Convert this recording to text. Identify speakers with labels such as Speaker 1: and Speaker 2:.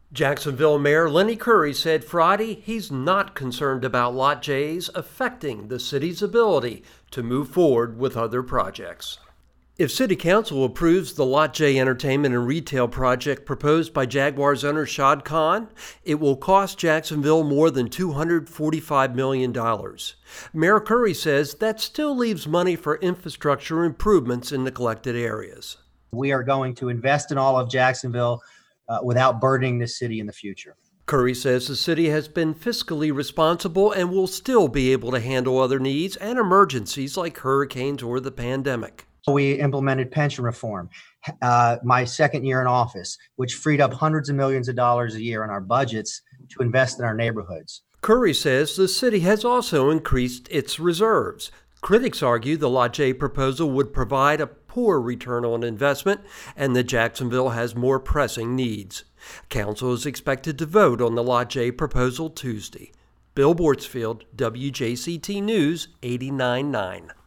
Speaker 1: Jacksonville Mayor Lenny Curry said Friday he's not concerned about Lot J's affecting the city's ability to move forward with other projects. If City Council approves the Lot J entertainment and retail project proposed by Jaguars owner Shad Khan, it will cost Jacksonville more than $245 million. Mayor Curry says that still leaves money for infrastructure improvements in neglected areas.
Speaker 2: We are going to invest in all of Jacksonville without burdening the city in the future.
Speaker 1: Curry says the city has been fiscally responsible and will still be able to handle other needs and emergencies like hurricanes or the pandemic.
Speaker 2: We implemented pension reform, my second year in office, which freed up hundreds of millions of dollars a year in our budgets to invest in our neighborhoods.
Speaker 1: Curry says the city has also increased its reserves. Critics argue the Lot J proposal would provide a poor return on investment and that Jacksonville has more pressing needs. Council is expected to vote on the Lot J proposal Tuesday. Bill Bortsfield, WJCT News 89.9.